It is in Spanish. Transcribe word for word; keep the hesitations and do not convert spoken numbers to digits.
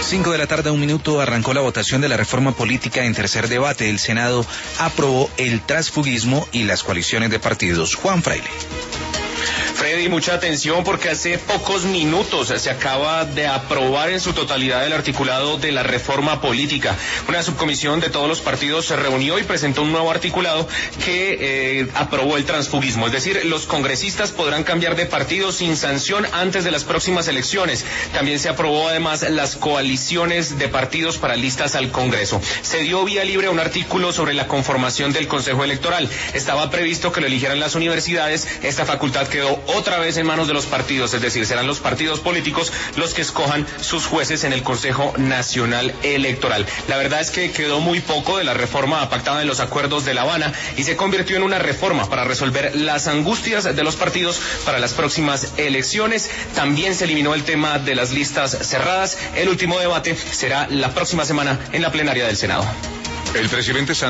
Cinco de la tarde, un minuto, arrancó la votación de la reforma política en tercer debate. El Senado aprobó el transfugismo y las coaliciones de partidos. Juan Fraile. Freddy, mucha atención porque hace pocos minutos se acaba de aprobar en su totalidad el articulado de la reforma política. Una subcomisión de todos los partidos se reunió y presentó un nuevo articulado que eh, aprobó el transfugismo. Es decir, los congresistas podrán cambiar de partido sin sanción antes de las próximas elecciones. También se aprobó además las coaliciones de partidos para listas al Congreso. Se dio vía libre un artículo sobre la conformación del Consejo Electoral. Estaba previsto que lo eligieran las universidades. Esta facultad quedó otra vez en manos de los partidos, es decir, serán los partidos políticos los que escojan sus jueces en el Consejo Nacional Electoral. La verdad es que quedó muy poco de la reforma pactada en los acuerdos de La Habana y se convirtió en una reforma para resolver las angustias de los partidos para las próximas elecciones. También se eliminó el tema de las listas cerradas. El último debate será la próxima semana en la plenaria del Senado. El presidente